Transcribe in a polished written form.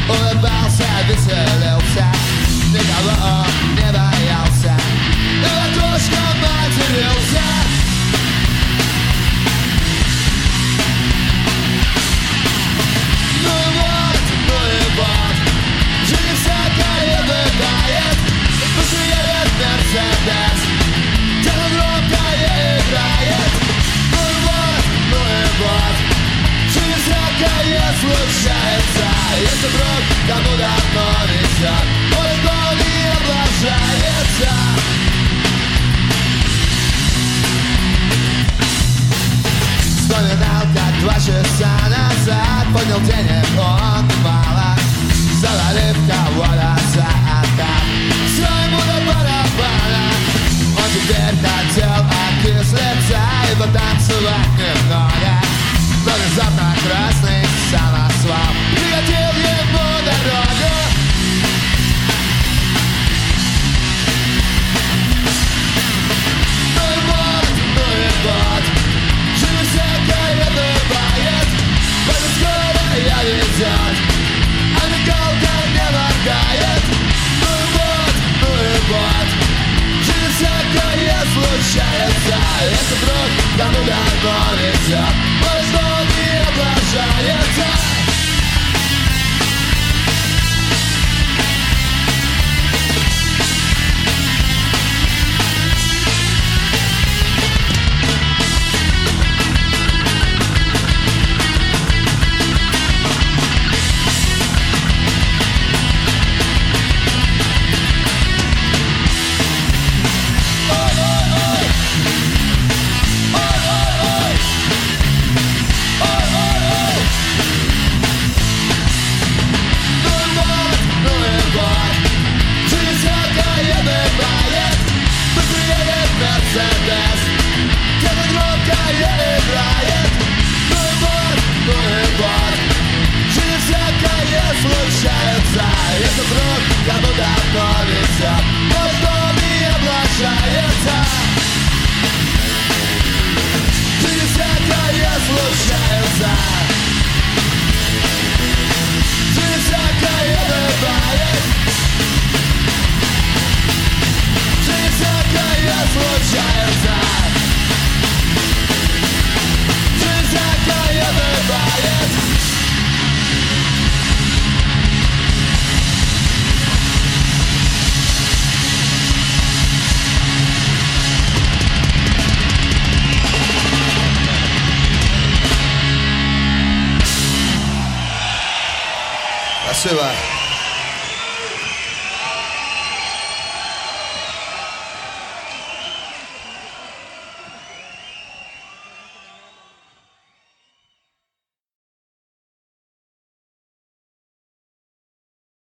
улыбался, веселился, никого не боялся, и ладошком матерился. Ну и вот, жизнь всякое бывает, пусть едет Мерседес, тело громкое играет. Ну и вот, жизнь всякое случается, если вдруг кому давно везет, он легко не облажается. Вспоминал, как 2 часа назад понял, денег он мало, завалив кого-то за откат. Все ему до барабана, он теперь хотел окислиться и потанцевать немного, но внезапно красный самосвал пригодил ему дорогу. Ну и вот, жизнь всякое бывает, поэтому скоро я везет, а Миколка не моргает. Ну и вот, жизнь всякое случается, если вдруг кому давно везет, он не облажается. Мерседес, тело громкое играет. Ну и вот, жизнь всякое случается, если вдруг кому давно везет, он не облажается. Жизнь всякое случается, жизнь всякое бывает, жизнь всякое случается, жизнь всякое бывает. Спасибо.